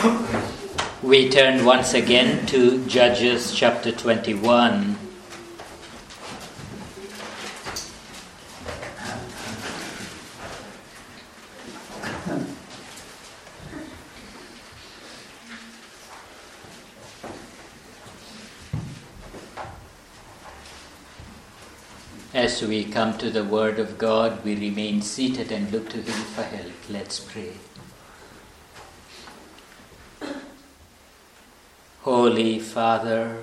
We turn once again to Judges chapter 21. As we come to the Word of God, we remain seated and look to Him for help. Let's pray. Holy Father,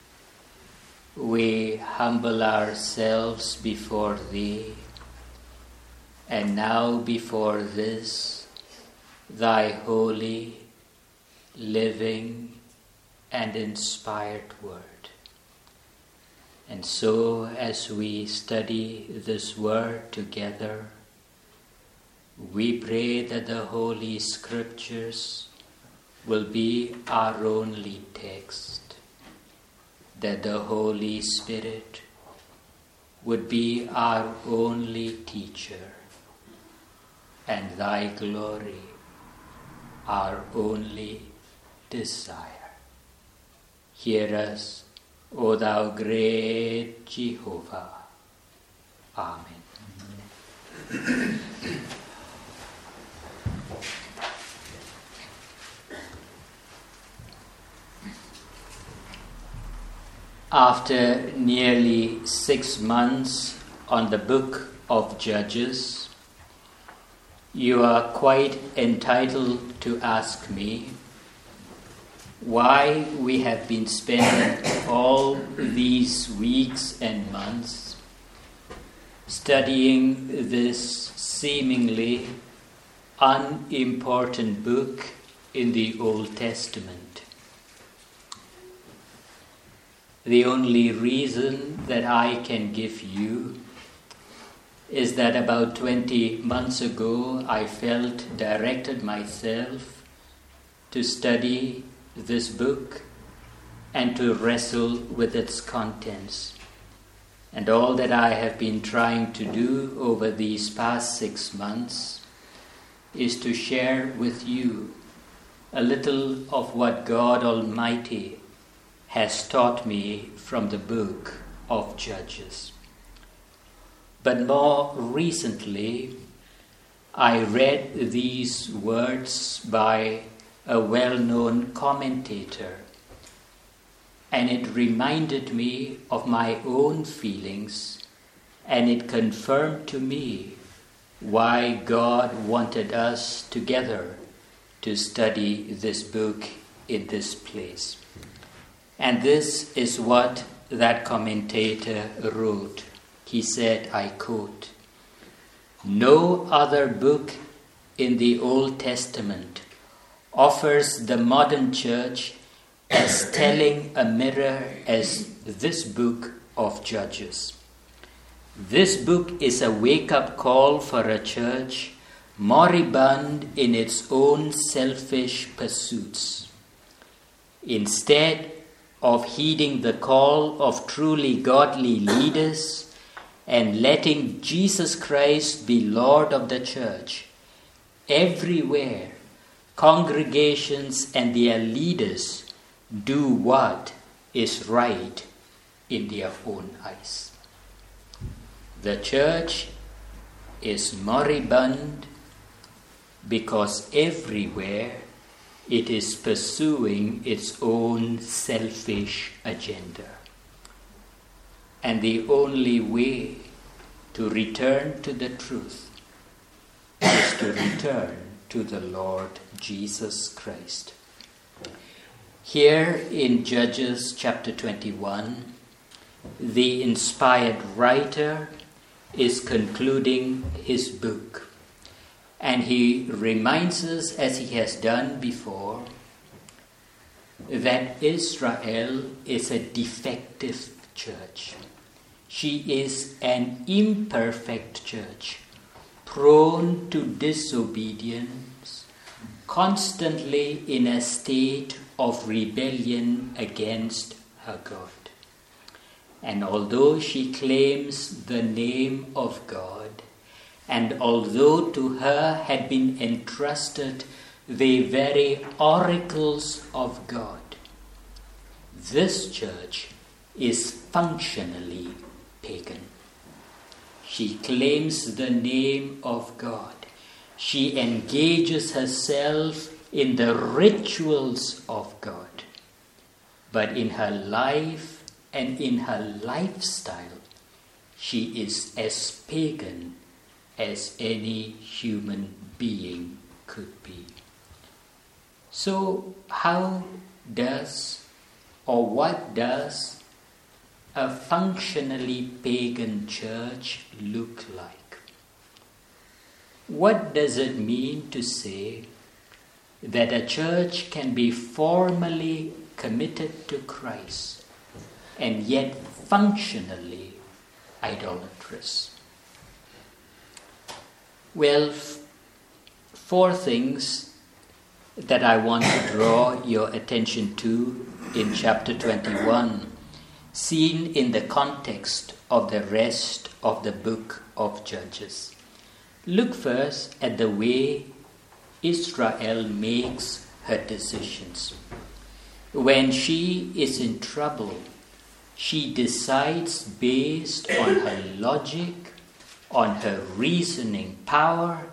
we humble ourselves before Thee, and now before this, Thy holy, living, and inspired Word. And so, as we study this Word together, we pray that the Holy Scriptures will be our only text, that the Holy Spirit would be our only teacher, and Thy glory our only desire. Hear us, O Thou great Jehovah. Amen. After nearly 6 months on the book of Judges, you are quite entitled to ask me why we have been spending all these weeks and months studying this seemingly unimportant book in the Old Testament. The only reason that I can give you is that about 20 months ago I felt directed myself to study this book and to wrestle with its contents. And all that I have been trying to do over these past 6 months is to share with you a little of what God Almighty has taught me from the book of Judges. But more recently, I read these words by a well-known commentator, and it reminded me of my own feelings, and it confirmed to me why God wanted us together to study this book in this place. And this is what that commentator wrote. He said, I quote, "No other book in the Old Testament offers the modern church as telling a mirror as this book of Judges. This book is a wake-up call for a church moribund in its own selfish pursuits. Instead of heeding the call of truly godly leaders and letting Jesus Christ be Lord of the church, everywhere congregations and their leaders do what is right in their own eyes. The church is moribund because everywhere it is pursuing its own selfish agenda. And the only way to return to the truth is to return to the Lord Jesus Christ." Here in Judges chapter 21, the inspired writer is concluding his book. And he reminds us, as he has done before, that Israel is a defective church. She is an imperfect church, prone to disobedience, constantly in a state of rebellion against her God. And although she claims the name of God, and although to her had been entrusted the very oracles of God. This church is functionally pagan. She claims the name of God. She engages herself in the rituals of God. But in her life and in her lifestyle, she is as pagan as any human being could be. So how does, or what does, a functionally pagan church look like? What does it mean to say that a church can be formally committed to Christ and yet functionally idolatrous? Well, four things that I want to draw your attention to in chapter 21, seen in the context of the rest of the book of Judges. Look first at the way Israel makes her decisions. When she is in trouble, she decides based on her logic, on her reasoning power,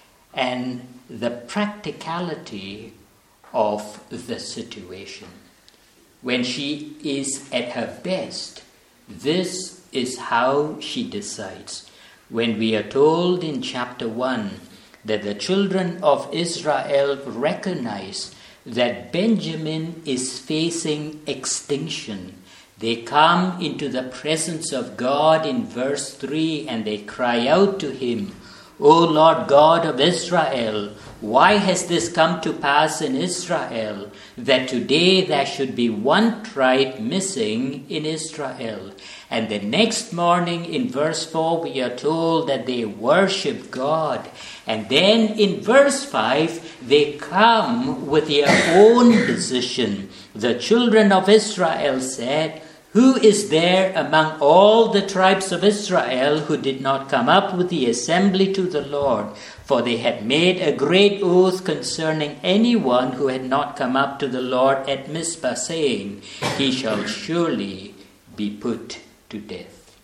and the practicality of the situation. When she is at her best, this is how she decides. When we are told in chapter 1 that the children of Israel recognize that Benjamin is facing extinction, they come into the presence of God in verse 3 and they cry out to him, O Lord God of Israel, why has this come to pass in Israel, that today there should be one tribe missing in Israel? And the next morning in verse 4 we are told that they worship God. And then in verse 5 they come with their own decision. The children of Israel said, Who is there among all the tribes of Israel who did not come up with the assembly to the Lord? For they had made a great oath concerning anyone who had not come up to the Lord at Mizpah, saying, He shall surely be put to death.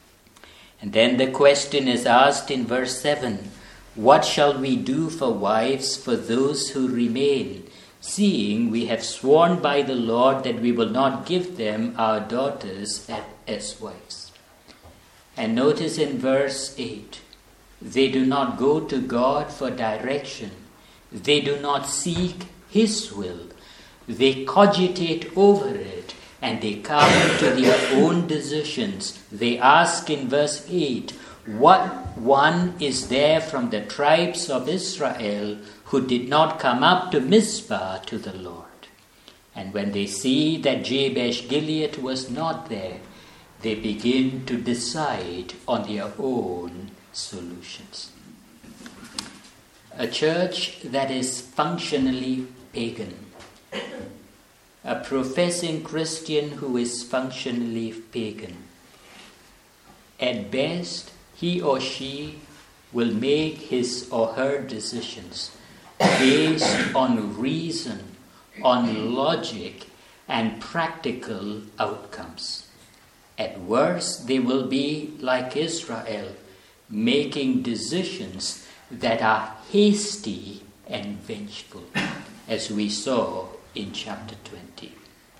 And then the question is asked in verse 7, What shall we do for wives for those who remain? Seeing we have sworn by the Lord that we will not give them our daughters as wives. And notice in verse 8, they do not go to God for direction. They do not seek His will. They cogitate over it and they come to their own decisions. They ask in verse 8, What one is there from the tribes of Israel who did not come up to Mizpah to the Lord? And when they see that Jabesh Gilead was not there, they begin to decide on their own solutions. A church that is functionally pagan, a professing Christian who is functionally pagan, at best he or she will make his or her decisions based on reason, on logic, and practical outcomes. At worst, they will be like Israel, making decisions that are hasty and vengeful, as we saw in chapter 20.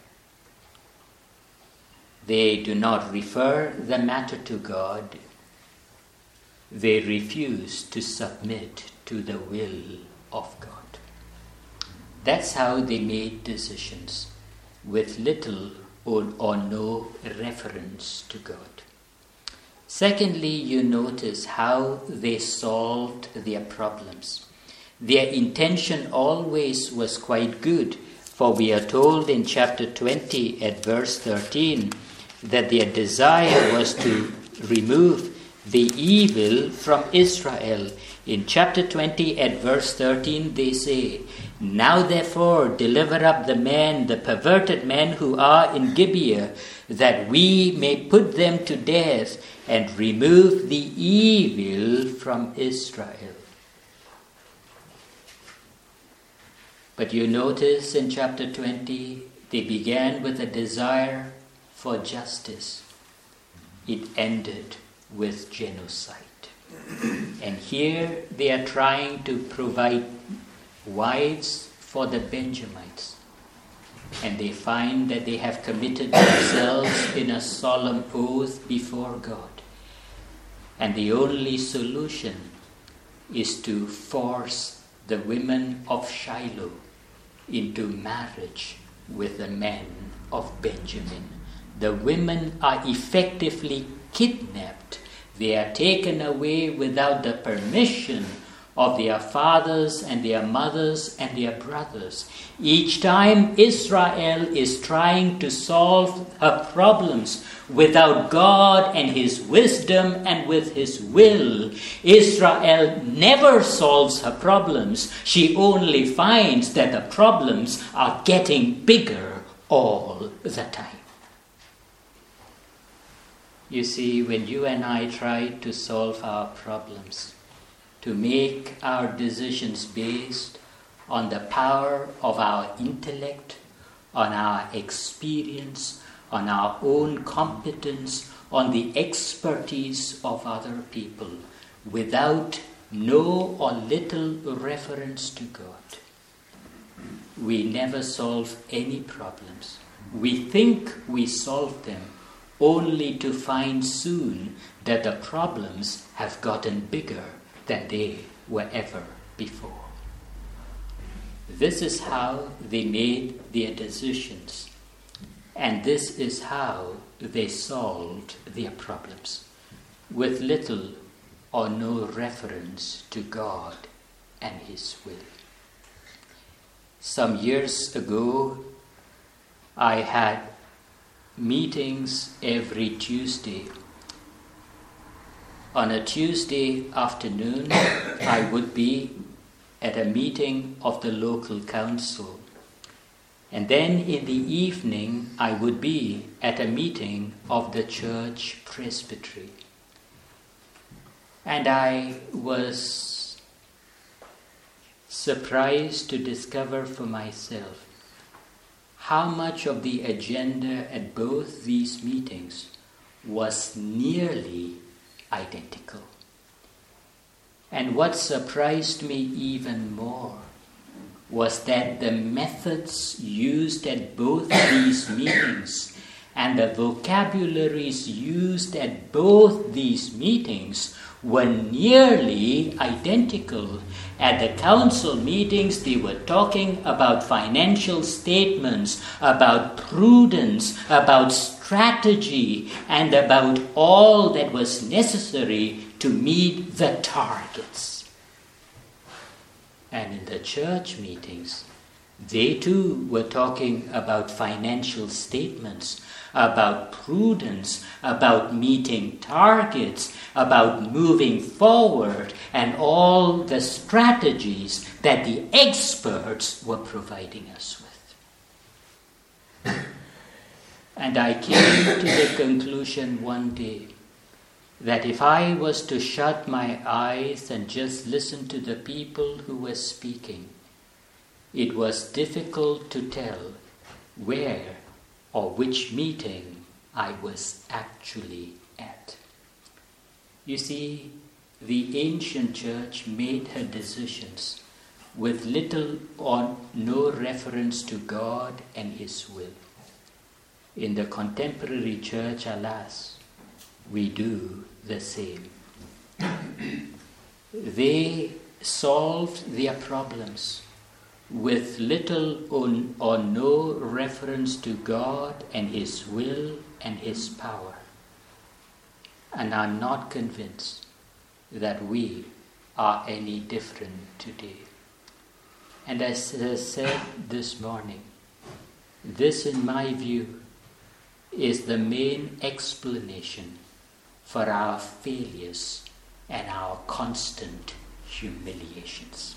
They do not refer the matter to God. They refuse to submit to the will of God. That's how they made decisions, with little or no reference to God. Secondly, you notice how they solved their problems. Their intention always was quite good, for we are told in chapter 20 at verse 13 that their desire was to remove the evil from Israel. In chapter 20 at verse 13 they say, Now therefore deliver up the men, the perverted men who are in Gibeah, that we may put them to death and remove the evil from Israel. But you notice in chapter 20, they began with a desire for justice. It ended with genocide. And here they are trying to provide wives for the Benjamites. And they find that they have committed themselves in a solemn oath before God. And the only solution is to force the women of Shiloh into marriage with the men of Benjamin. The women are effectively kidnapped. They are taken away without the permission of their fathers and their mothers and their brothers. Each time Israel is trying to solve her problems without God and His wisdom and with His will, Israel never solves her problems. She only finds that the problems are getting bigger all the time. You see, when you and I try to solve our problems, to make our decisions based on the power of our intellect, on our experience, on our own competence, on the expertise of other people, without no or little reference to God, we never solve any problems. We think we solve them, only to find soon that the problems have gotten bigger than they were ever before. This is how they made their decisions, and this is how they solved their problems, with little or no reference to God and His will. Some years ago, I had meetings every Tuesday. On a Tuesday afternoon, I would be at a meeting of the local council. And then in the evening, I would be at a meeting of the church presbytery. And I was surprised to discover for myself how much of the agenda at both these meetings was nearly identical. And what surprised me even more was that the methods used at both these meetings and the vocabularies used at both these meetings were nearly identical. At the council meetings, they were talking about financial statements, about prudence, about strategy, and about all that was necessary to meet the targets. And in the church meetings, they too were talking about financial statements, about prudence, about meeting targets, about moving forward, and all the strategies that the experts were providing us with. And I came to the conclusion one day that if I was to shut my eyes and just listen to the people who were speaking, it was difficult to tell where or which meeting I was actually at. You see, the ancient church made her decisions with little or no reference to God and His will. In the contemporary church, alas, we do the same. They solved their problems with little or no reference to God and His will and His power, and are not convinced that we are any different today. And as I said this morning, this, in my view, is the main explanation for our failures and our constant humiliations.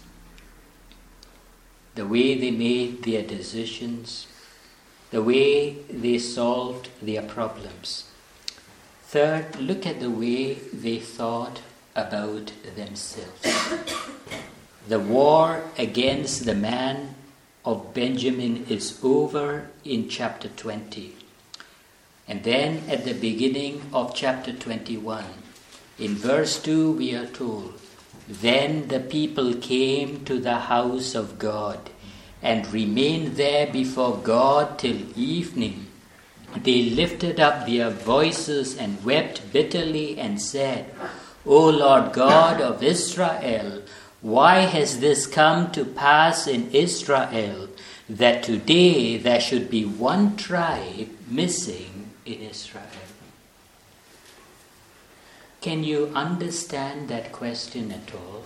The way they made their decisions, the way they solved their problems. Third, look at the way they thought about themselves. The war against the man of Benjamin is over in chapter 20. And then at the beginning of chapter 21, in verse 2 we are told, "Then the people came to the house of God and remained there before God till evening. They lifted up their voices and wept bitterly and said, 'O Lord God of Israel, why has this come to pass in Israel, that today there should be one tribe missing in Israel?'" Can you understand that question at all?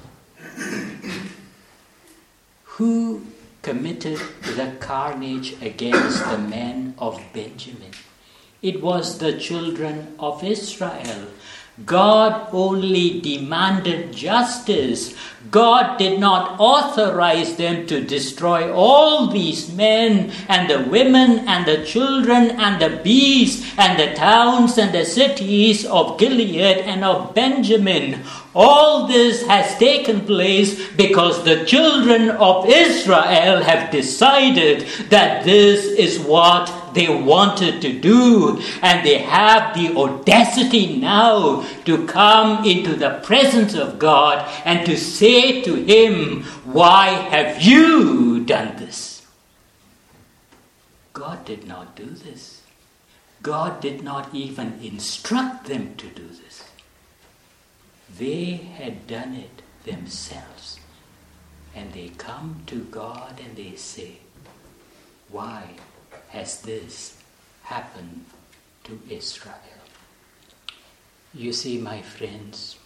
Who committed the carnage against the men of Benjamin? It was the children of Israel. God only demanded justice. God did not authorize them to destroy all these men and the women and the children and the beasts and the towns and the cities of Gilead and of Benjamin. All this has taken place because the children of Israel have decided that this is what they wanted to do, and they have the audacity now to come into the presence of God and to say to him, "Why have you done this?" God did not do this. God did not even instruct them to do this. They had done it themselves. And they come to God and they say, "Why has this happened to Israel?" You see, my friends,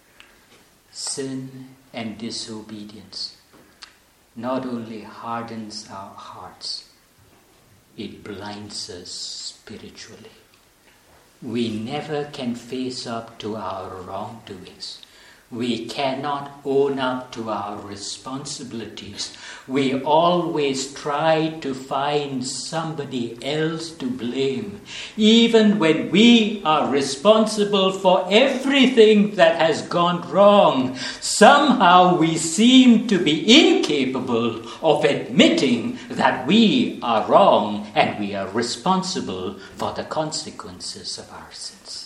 sin and disobedience not only hardens our hearts, it blinds us spiritually. We never can face up to our wrongdoings. We cannot own up to our responsibilities. We always try to find somebody else to blame, even when we are responsible for everything that has gone wrong. Somehow we seem to be incapable of admitting that we are wrong and we are responsible for the consequences of our sins.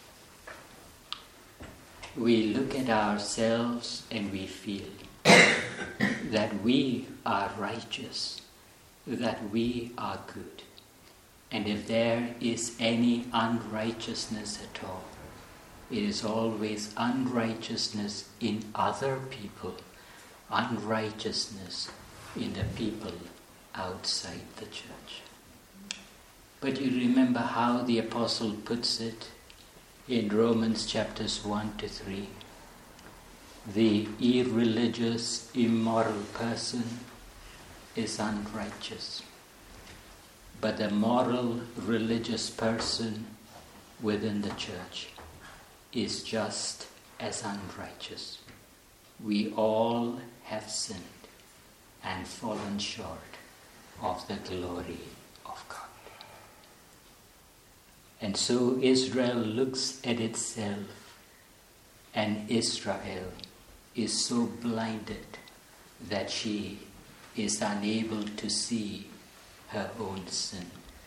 We look at ourselves and we feel that we are righteous, that we are good. And if there is any unrighteousness at all, it is always unrighteousness in other people, unrighteousness in the people outside the church. But you remember how the apostle puts it in Romans chapters 1 to 3. The irreligious, immoral person is unrighteous, but the moral, religious person within the church is just as unrighteous. We all have sinned and fallen short of the glory of God. And so Israel looks at itself, and Israel is so blinded that she is unable to see her own sin.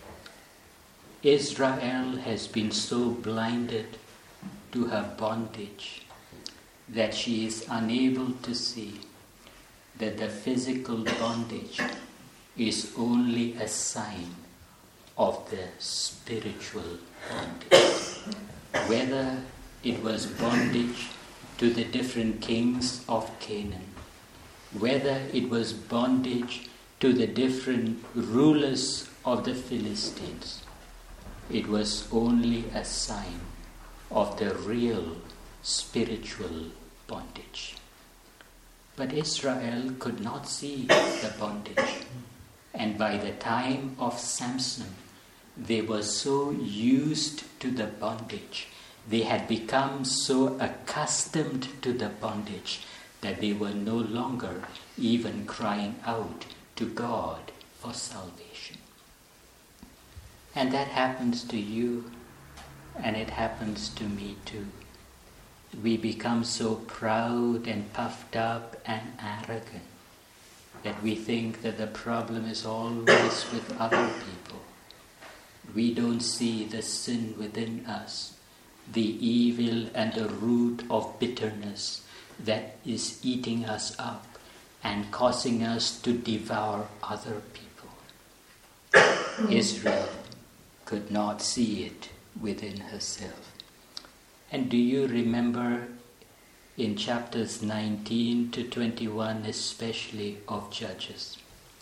Israel has been so blinded to her bondage that she is unable to see that the physical bondage is only a sign of the spiritual bondage. Whether it was bondage to the different kings of Canaan, whether it was bondage to the different rulers of the Philistines, it was only a sign of the real spiritual bondage. But Israel could not see the bondage. And by the time of Samson, they were so used to the bondage, they had become so accustomed to the bondage that they were no longer even crying out to God for salvation. And that happens to you, and it happens to me too. We become so proud and puffed up and arrogant that we think that the problem is always with other people. We don't see the sin within us, the evil and the root of bitterness that is eating us up and causing us to devour other people. Israel could not see it within herself. And do you remember in chapters 19 to 21, especially of Judges,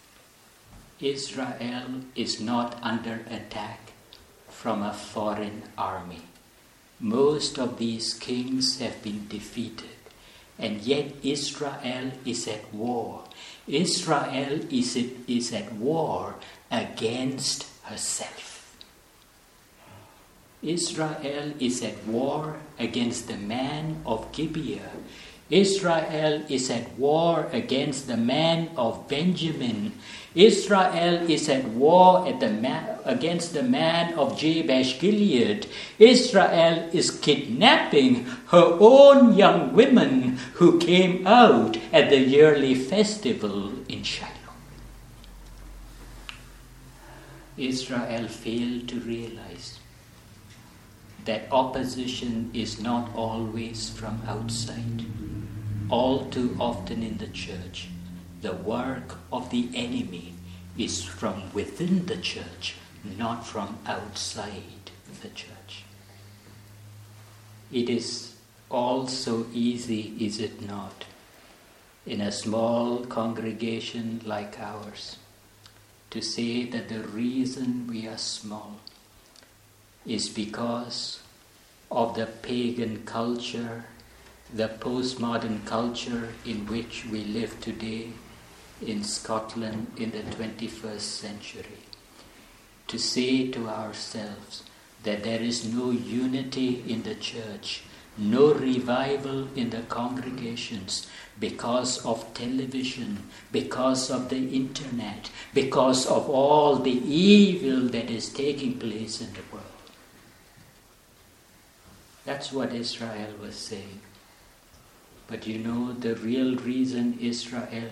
Israel is not under attack from a foreign army. Most of these kings have been defeated, and yet Israel is at war. Israel is at war against herself. Israel is at war against the man of Gibeah. Israel is at war against the man of Benjamin. Israel is at war against the man of Jabesh Gilead. Israel is kidnapping her own young women who came out at the yearly festival in Shiloh. Israel failed to realize that opposition is not always from outside. All too often in the church, the work of the enemy is from within the church, not from outside the church. It is all so easy, is it not, in a small congregation like ours, to say that the reason we are small is because of the pagan culture, the postmodern culture in which we live today in Scotland in the 21st century. To say to ourselves that there is no unity in the church, no revival in the congregations because of television, because of the internet, because of all the evil that is taking place in the world. That's what Israel was saying. But you know, the real reason Israel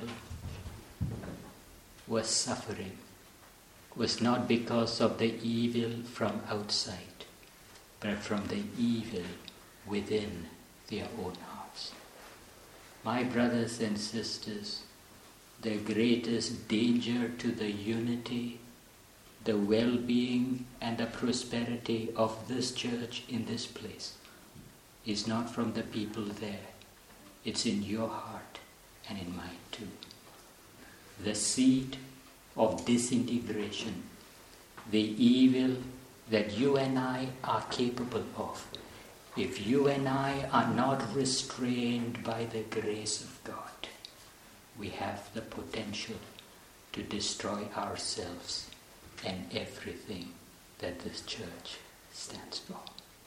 was suffering was not because of the evil from outside, but from the evil within their own hearts. My brothers and sisters, the greatest danger to the unity, the well-being and the prosperity of this church in this place is not from the people there. It's in your heart and in mine too. The seed of disintegration, the evil that you and I are capable of, if you and I are not restrained by the grace of God, we have the potential to destroy ourselves and everything that this church stands for.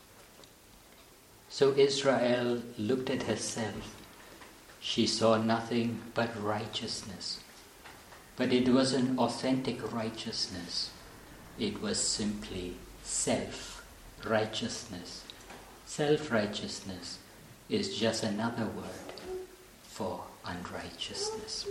So Israel looked at herself. She saw nothing but righteousness. But it wasn't authentic righteousness. It was simply self-righteousness. Self-righteousness is just another word for unrighteousness.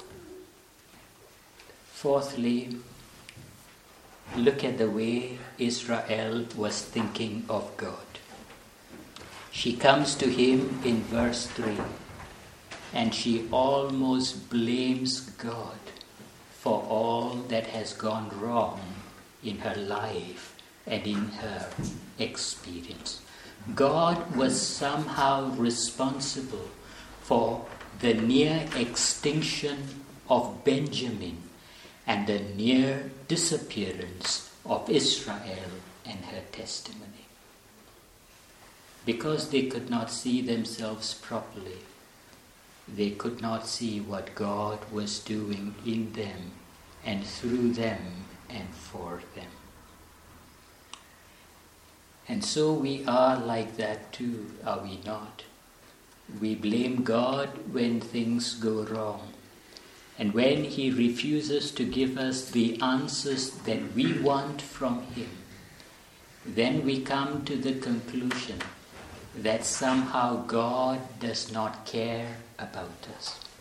Fourthly, look at the way Israel was thinking of God. She comes to him in verse 3, and she almost blames God for all that has gone wrong in her life and in her experience. God was somehow responsible for the near extinction of Benjamin and the near disappearance of Israel and her testimony. Because they could not see themselves properly, they could not see what God was doing in them and through them and for them. And so we are like that too, are we not? We blame God when things go wrong. And when He refuses to give us the answers that we want from Him, then we come to the conclusion that somehow God does not care about us.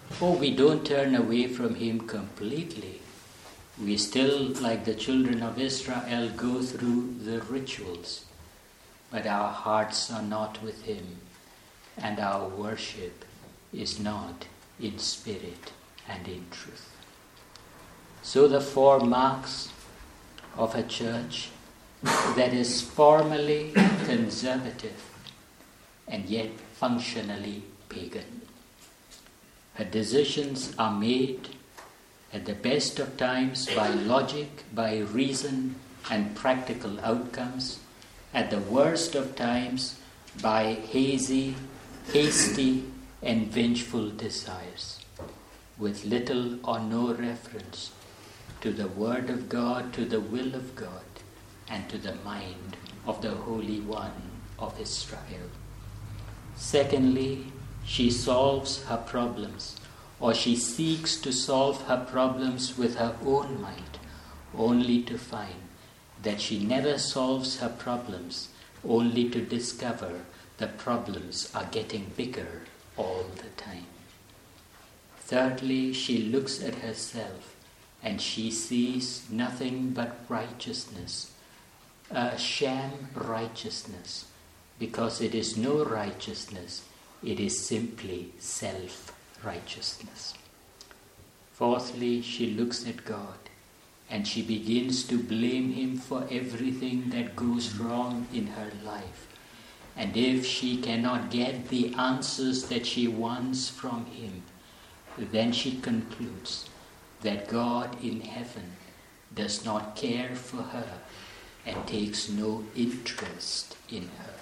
we don't turn away from Him completely. We still, like the children of Israel, go through the rituals, but our hearts are not with Him, and our worship is not in spirit and in truth. So the 4 marks of a church that is formally conservative and yet functionally pagan. Her decisions are made at the best of times by logic, by reason and practical outcomes, at the worst of times by hasty and vengeful desires, with little or no reference to the Word of God, to the will of God, and to the mind of the Holy One of Israel. Secondly, she solves her problems, or she seeks to solve her problems with her own might, only to find that she never solves her problems, only to discover the problems are getting bigger all the time. Thirdly, she looks at herself and she sees nothing but righteousness, a sham righteousness, because it is no righteousness, it is simply self-righteousness. Fourthly, she looks at God and she begins to blame Him for everything that goes wrong in her life. And if she cannot get the answers that she wants from Him, then she concludes that God in heaven does not care for her and takes no interest in her.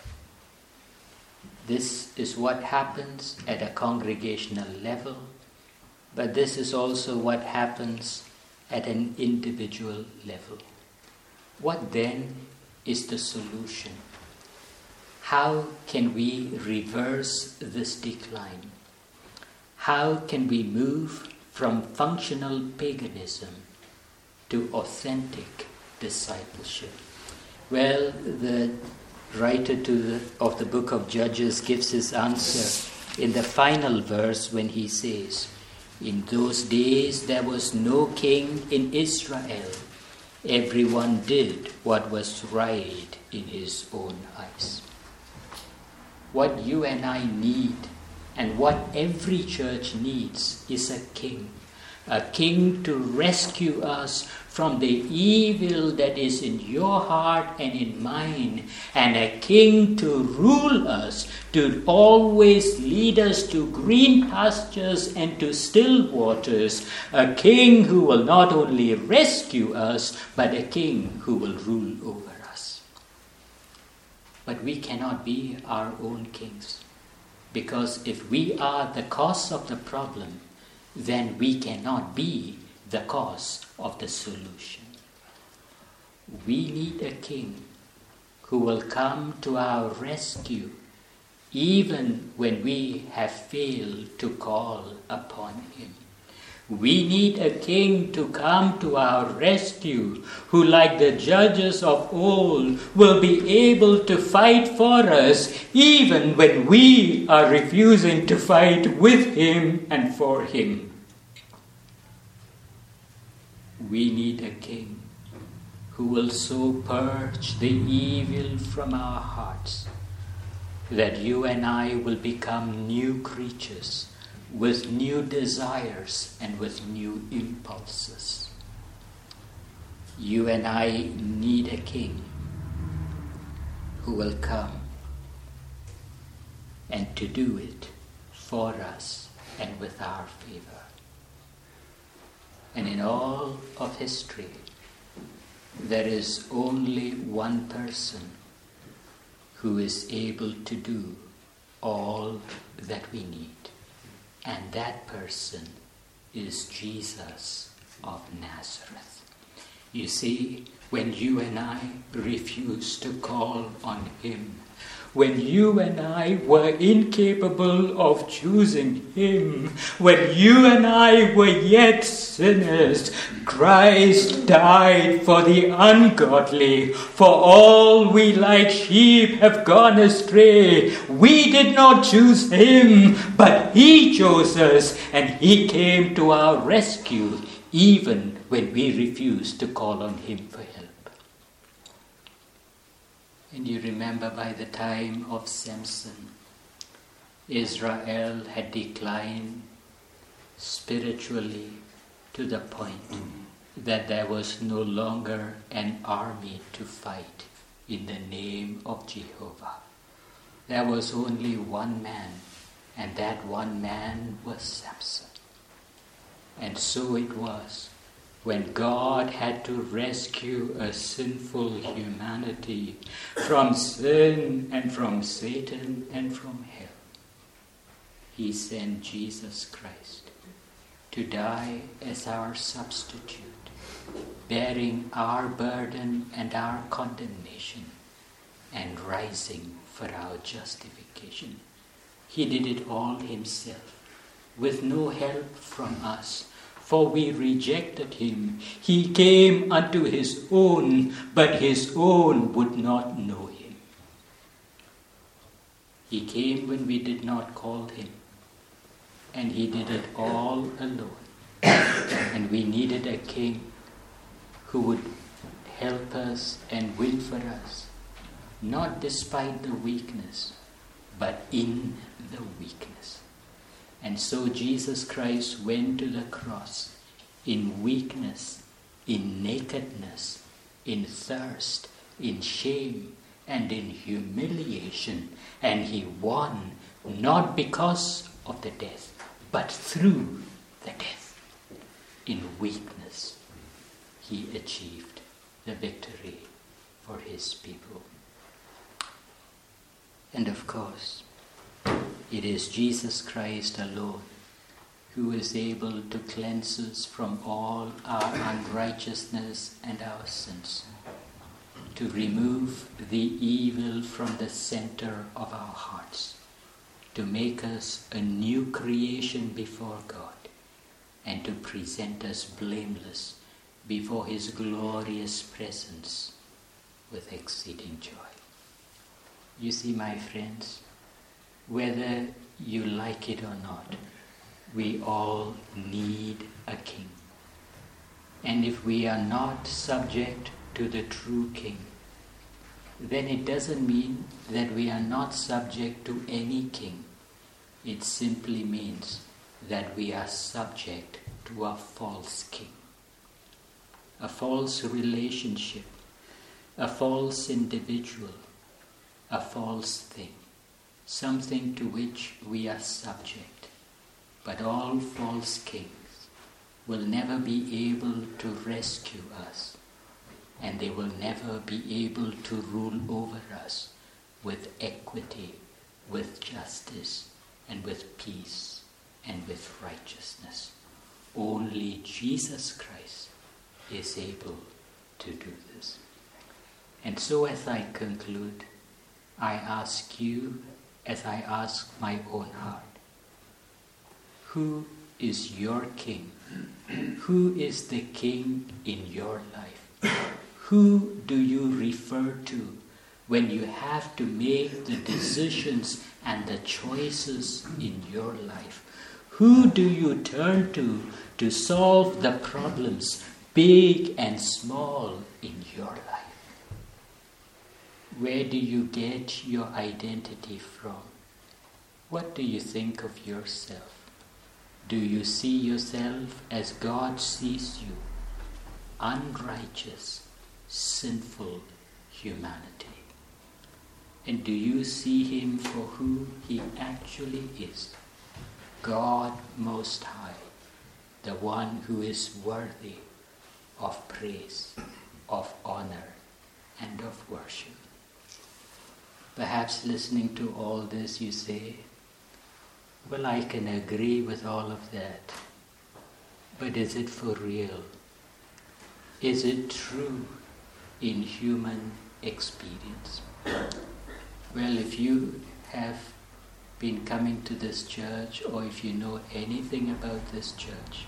This is what happens at a congregational level, but this is also what happens at an individual level. What then is the solution? How can we reverse this decline? How can we move from functional paganism to authentic discipleship? Well, the writer of the book of Judges gives his answer in the final verse when he says, "In those days there was no king in Israel. Everyone did what was right in his own eyes." What you and I need, and what every church needs, is a king to rescue us from the evil that is in your heart and in mine, and a king to rule us, to always lead us to green pastures and to still waters, a king who will not only rescue us, but a king who will rule over us. But we cannot be our own kings, because if we are the cause of the problem, then we cannot be the cause of the solution. We need a king who will come to our rescue even when we have failed to call upon him. We need a king to come to our rescue, who, like the judges of old, will be able to fight for us even when we are refusing to fight with him and for him. We need a king who will so purge the evil from our hearts that you and I will become new creatures with new desires and with new impulses. You and I need a king who will come and to do it for us and with our favor. And in all of history, there is only one person who is able to do all that we need. And that person is Jesus of Nazareth. You see, when you and I refuse to call on him, when you and I were incapable of choosing him, when you and I were yet sinners, Christ died for the ungodly. For all we like sheep have gone astray. We did not choose him, but he chose us, and he came to our rescue, even when we refused to call on him for help. And you remember, by the time of Samson, Israel had declined spiritually to the point that there was no longer an army to fight in the name of Jehovah. There was only one man, and that one man was Samson. And so it was, when God had to rescue a sinful humanity from sin and from Satan and from hell, he sent Jesus Christ to die as our substitute, bearing our burden and our condemnation, and rising for our justification. He did it all himself, with no help from us. For we rejected him. He came unto his own, but his own would not know him. He came when we did not call him, and he did it all alone. And we needed a king who would help us and win for us, not despite the weakness, but in the weakness. And so Jesus Christ went to the cross in weakness, in nakedness, in thirst, in shame, and in humiliation. And he won, not because of the death, but through the death. In weakness, he achieved the victory for his people. And of course, it is Jesus Christ alone who is able to cleanse us from all our unrighteousness and our sins, to remove the evil from the center of our hearts, to make us a new creation before God, and to present us blameless before his glorious presence with exceeding joy. You see, my friends, whether you like it or not, we all need a king. And if we are not subject to the true king, then it doesn't mean that we are not subject to any king. It simply means that we are subject to a false king, a false relationship, a false individual, a false thing, something to which we are subject. But all false kings will never be able to rescue us, and they will never be able to rule over us with equity, with justice, and with peace, and with righteousness. Only Jesus Christ is able to do this. And so as I conclude, I ask you, as I ask my own heart, who is your king? Who is the king in your life? Who do you refer to when you have to make the decisions and the choices in your life? Who do you turn to solve the problems, big and small, in your life? Where do you get your identity from? What do you think of yourself? Do you see yourself as God sees you? Unrighteous, sinful humanity. And do you see him for who he actually is? God Most High, the one who is worthy of praise, of honor, and of worship. Perhaps listening to all this you say, well, I can agree with all of that, but is it for real? Is it true in human experience? Well, if you have been coming to this church, or if you know anything about this church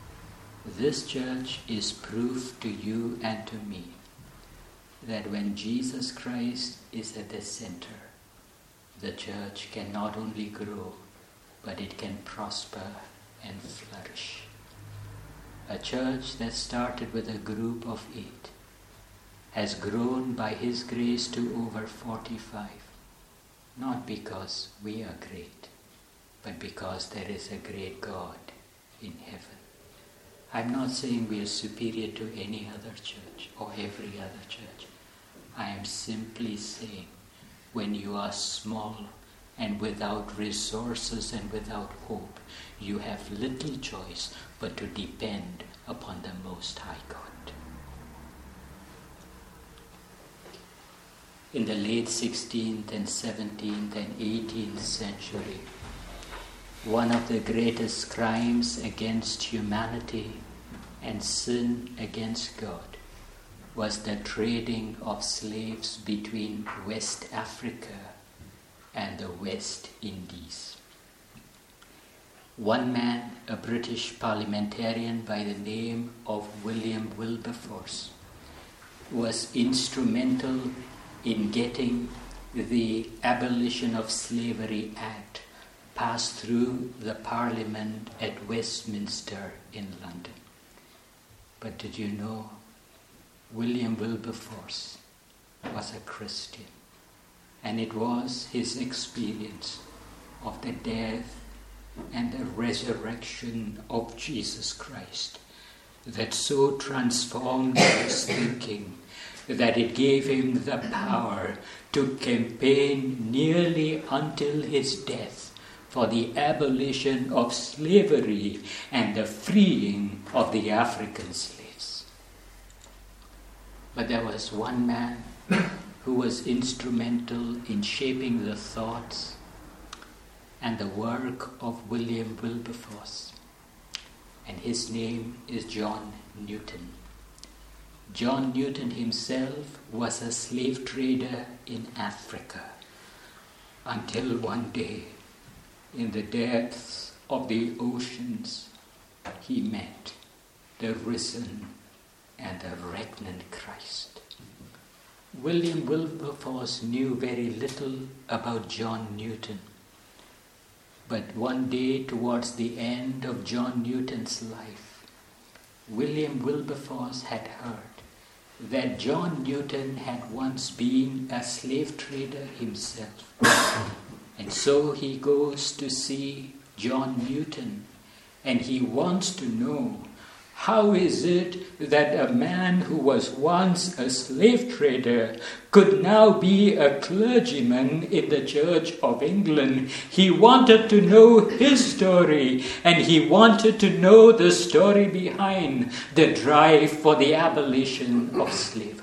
is proof to you and to me that when Jesus Christ is at the center, the church can not only grow, but it can prosper and flourish. A church that started with a group of 8 has grown by His grace to over 45, not because we are great, but because there is a great God in heaven. I'm not saying we are superior to any other church or every other church. I am simply saying when you are small and without resources and without hope, you have little choice but to depend upon the Most High God. In the late 16th and 17th and 18th century, one of the greatest crimes against humanity and sin against God was the trading of slaves between West Africa and the West Indies. One man, a British parliamentarian by the name of William Wilberforce, was instrumental in getting the Abolition of Slavery Act passed through the Parliament at Westminster in London. But did you know William Wilberforce was a Christian? And it was his experience of the death and the resurrection of Jesus Christ that so transformed his thinking that it gave him the power to campaign nearly until his death for the abolition of slavery and the freeing of the African slaves. But there was one man who was instrumental in shaping the thoughts and the work of William Wilberforce, and his name is John Newton. John Newton himself was a slave trader in Africa until one day, in the depths of the oceans, he met the risen and the regnant Christ. William Wilberforce knew very little about John Newton, but one day towards the end of John Newton's life, William Wilberforce had heard that John Newton had once been a slave trader himself. And so he goes to see John Newton, and he wants to know, how is it that a man who was once a slave trader could now be a clergyman in the Church of England? He wanted to know his story, and he wanted to know the story behind the drive for the abolition of slavery.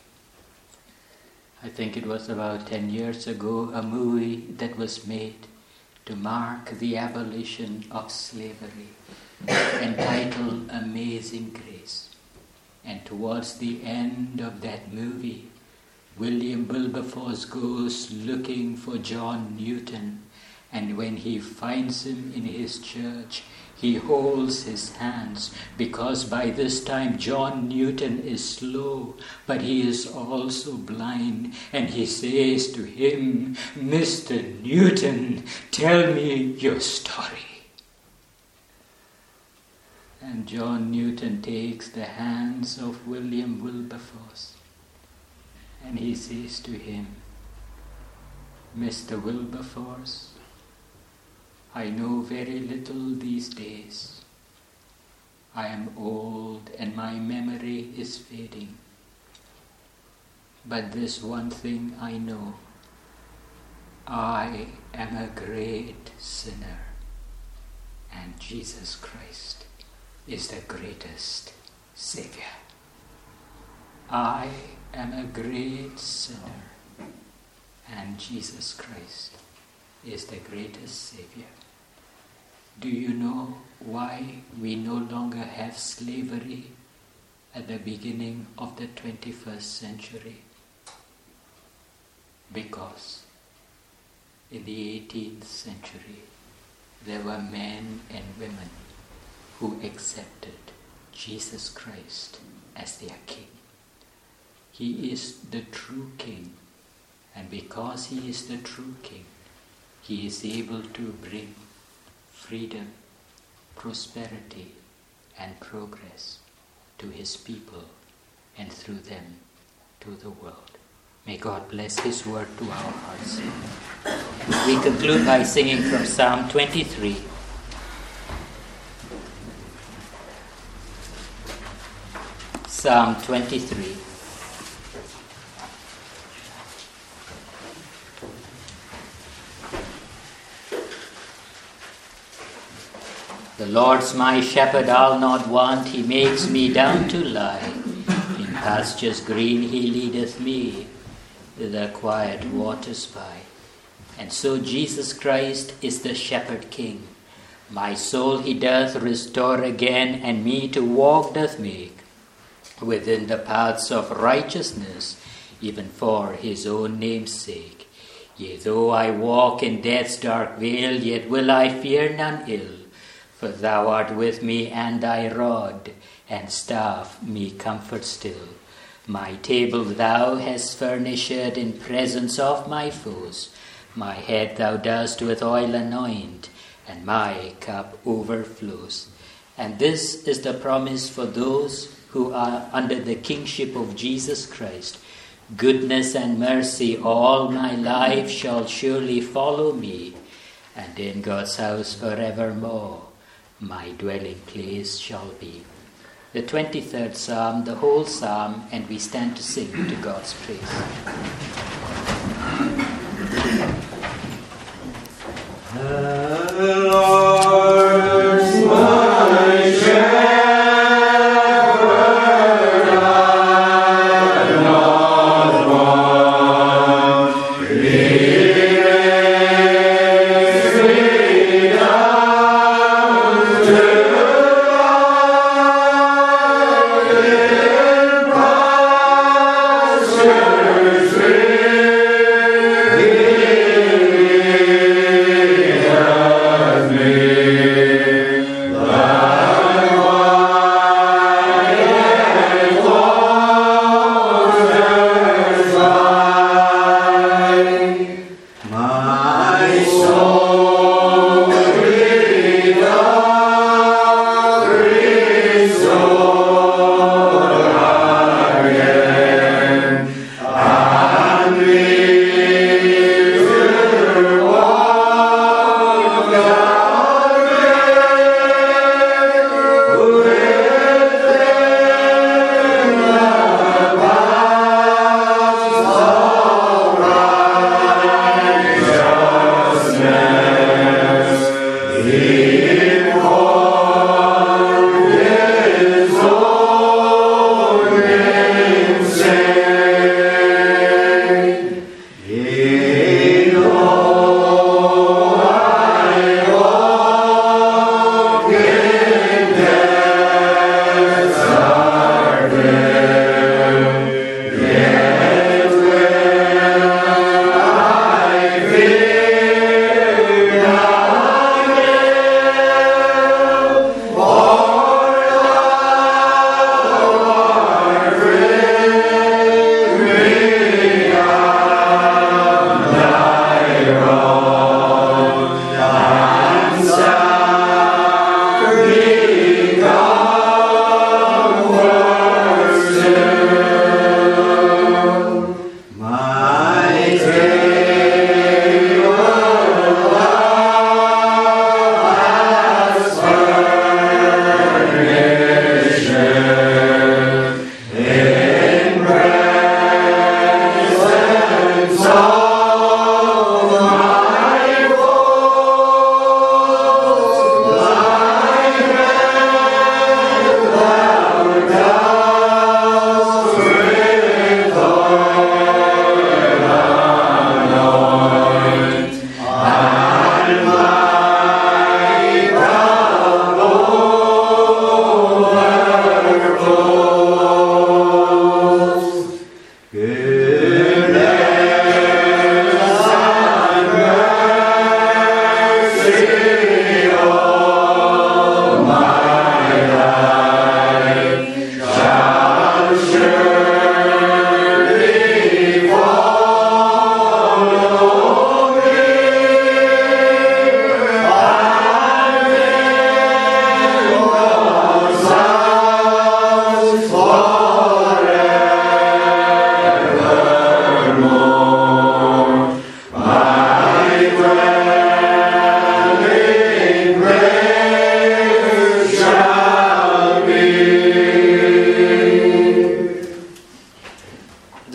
I think it was about 10 years ago, a movie that was made to mark the abolition of slavery, entitled Amazing Grace. And towards the end of that movie, William Wilberforce goes looking for John Newton, and when he finds him in his church, he holds his hands, because by this time John Newton is slow, but he is also blind, and he says to him, "Mr. Newton, tell me your story." And John Newton takes the hands of William Wilberforce, and he says to him, "Mr. Wilberforce, I know very little these days. I am old and my memory is fading. But this one thing I know, I am a great sinner, and Jesus Christ is the greatest Savior. I am a great sinner, and Jesus Christ is the greatest Savior. Do you know why we no longer have slavery at the beginning of the 21st century? Because in the 18th century, there were men and women who accepted Jesus Christ as their King. He is the true King, and because He is the true King, He is able to bring freedom, prosperity, and progress to His people and through them to the world. May God bless His word to our hearts. We conclude by singing from Psalm 23. Psalm 23. The Lord's my shepherd, I'll not want. He makes me down to lie. In pastures green He leadeth me, the quiet waters by. And so Jesus Christ is the shepherd king. My soul He doth restore again, and me to walk doth make within the paths of righteousness, even for His own name's sake. Yea, though I walk in death's dark vale, yet will I fear none ill. For Thou art with me, and Thy rod and staff me comfort still. My table Thou hast furnished in presence of my foes. My head Thou dost with oil anoint, and my cup overflows. And this is the promise for those who are under the kingship of Jesus Christ. Goodness and mercy all my life shall surely follow me, and in God's house forevermore my dwelling place shall be. The 23rd Psalm, the whole Psalm, and we stand to sing to God's praise. The Lord's my shepherd, I not want. He makes me down to pastures green.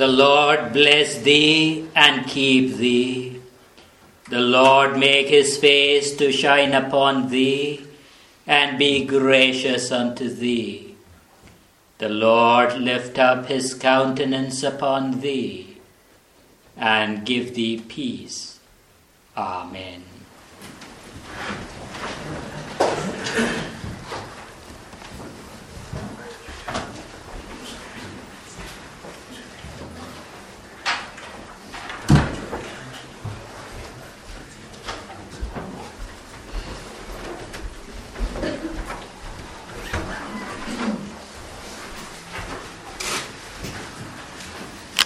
Lord bless thee and keep thee. The Lord make his face to shine upon thee and be gracious unto thee. The Lord lift up his countenance upon thee and give thee peace. Amen.